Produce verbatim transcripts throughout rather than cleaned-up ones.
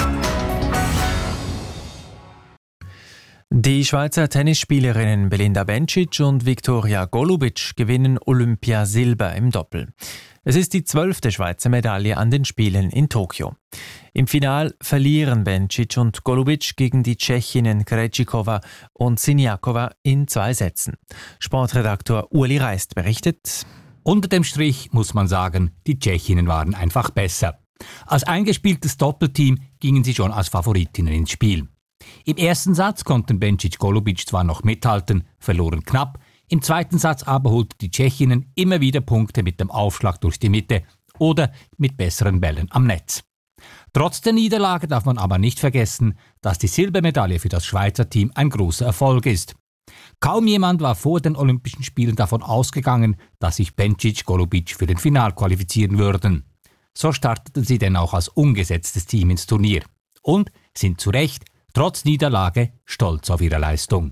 Die Schweizer Tennisspielerinnen Belinda Bencic und Viktoria Golubic gewinnen Olympiasilber im Doppel. Es ist die zwölfte Schweizer Medaille an den Spielen in Tokio. Im Final verlieren Bencic und Golubic gegen die Tschechinnen Krejcikova und Siniakova in zwei Sätzen. Sportredaktor Ueli Reist berichtet: Unter dem Strich muss man sagen, die Tschechinnen waren einfach besser. Als eingespieltes Doppelteam gingen sie schon als Favoritinnen ins Spiel. Im ersten Satz konnten Bencic-Golubic zwar noch mithalten, verloren knapp. Im zweiten Satz aber holten die Tschechinnen immer wieder Punkte mit dem Aufschlag durch die Mitte oder mit besseren Bällen am Netz. Trotz der Niederlage darf man aber nicht vergessen, dass die Silbermedaille für das Schweizer Team ein großer Erfolg ist. Kaum jemand war vor den Olympischen Spielen davon ausgegangen, dass sich Bencic-Golubic für den Final qualifizieren würden. So starteten sie denn auch als ungesetztes Team ins Turnier und sind zu Recht trotz Niederlage stolz auf ihre Leistung.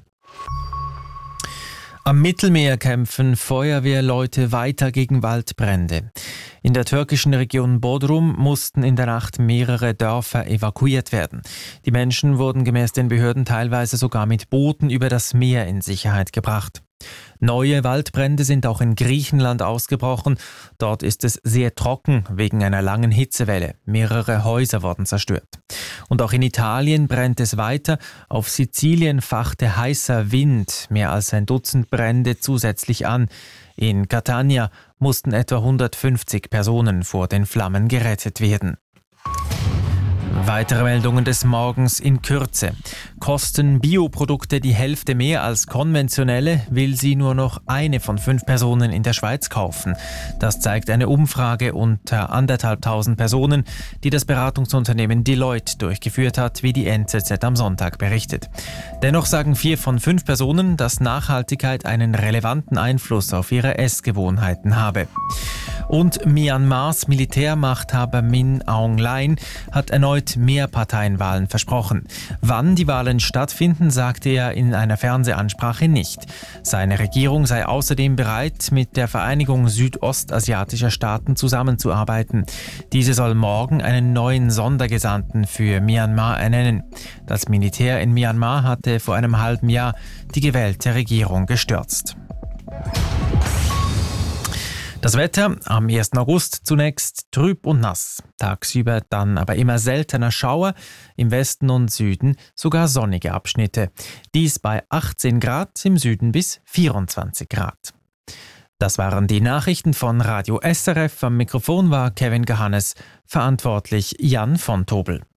Am Mittelmeer kämpfen Feuerwehrleute weiter gegen Waldbrände. In der türkischen Region Bodrum mussten in der Nacht mehrere Dörfer evakuiert werden. Die Menschen wurden gemäß den Behörden teilweise sogar mit Booten über das Meer in Sicherheit gebracht. Neue Waldbrände sind auch in Griechenland ausgebrochen. Dort ist es sehr trocken wegen einer langen Hitzewelle. Mehrere Häuser wurden zerstört. Und auch in Italien brennt es weiter. Auf Sizilien fachte heißer Wind mehr als ein Dutzend Brände zusätzlich an. In Catania mussten etwa hundertfünfzig Personen vor den Flammen gerettet werden. Weitere Meldungen des Morgens in Kürze. Kosten Bioprodukte die Hälfte mehr als konventionelle, will sie nur noch eine von fünf Personen in der Schweiz kaufen. Das zeigt eine Umfrage unter anderthalbtausend Personen, die das Beratungsunternehmen Deloitte durchgeführt hat, wie die N Z Z am Sonntag berichtet. Dennoch sagen vier von fünf Personen, dass Nachhaltigkeit einen relevanten Einfluss auf ihre Essgewohnheiten habe. Und Myanmars Militärmachthaber Min Aung Hlaing hat erneut Mehrparteienwahlen versprochen. Wann die Wahlen stattfinden, sagte er in einer Fernsehansprache nicht. Seine Regierung sei außerdem bereit, mit der Vereinigung südostasiatischer Staaten zusammenzuarbeiten. Diese soll morgen einen neuen Sondergesandten für Myanmar ernennen. Das Militär in Myanmar hatte vor einem halben Jahr die gewählte Regierung gestürzt. Das Wetter am ersten August zunächst trüb und nass, tagsüber dann aber immer seltener Schauer, im Westen und Süden sogar sonnige Abschnitte. Dies bei achtzehn Grad, im Süden bis vierundzwanzig Grad. Das waren die Nachrichten von Radio S R F. Am Mikrofon war Kevin Gehannes, verantwortlich Jan von Tobel.